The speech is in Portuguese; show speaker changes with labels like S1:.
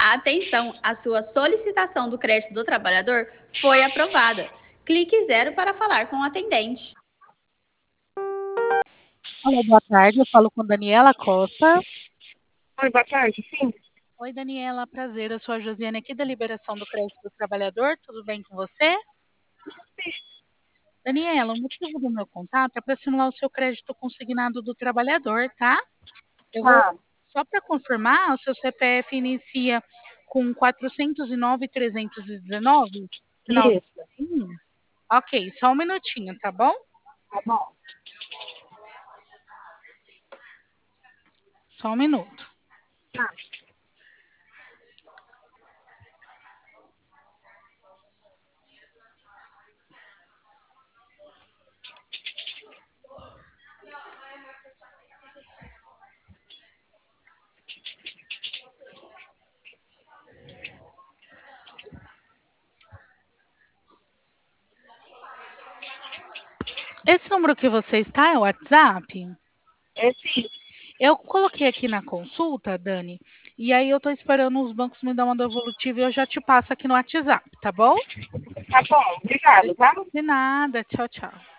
S1: Atenção, a sua solicitação do crédito do trabalhador foi aprovada. Clique 0 para falar com o atendente.
S2: Alô, boa tarde. Eu falo com Daniela Costa.
S3: Oi, boa tarde, sim.
S2: Oi, Daniela, prazer. Eu sou a Josiane aqui da Liberação do Crédito do Trabalhador. Tudo bem com você?
S3: Sim.
S2: Daniela, o motivo do meu contato é para simular o seu crédito consignado do trabalhador, tá? Eu vou, só para confirmar, o seu CPF inicia com 409.319? Final do...
S3: Isso,
S2: Ok, só um minutinho, tá bom?
S3: tá bom.
S2: Só um minuto.
S3: Tá.
S2: Esse número que você está é o WhatsApp?
S3: É sim.
S2: Eu coloquei aqui na consulta, Dani, e aí eu estou esperando os bancos me dar uma devolutiva e eu já te passo aqui no WhatsApp, tá bom?
S3: Tá bom, obrigado, tá?
S2: De nada, tchau, tchau.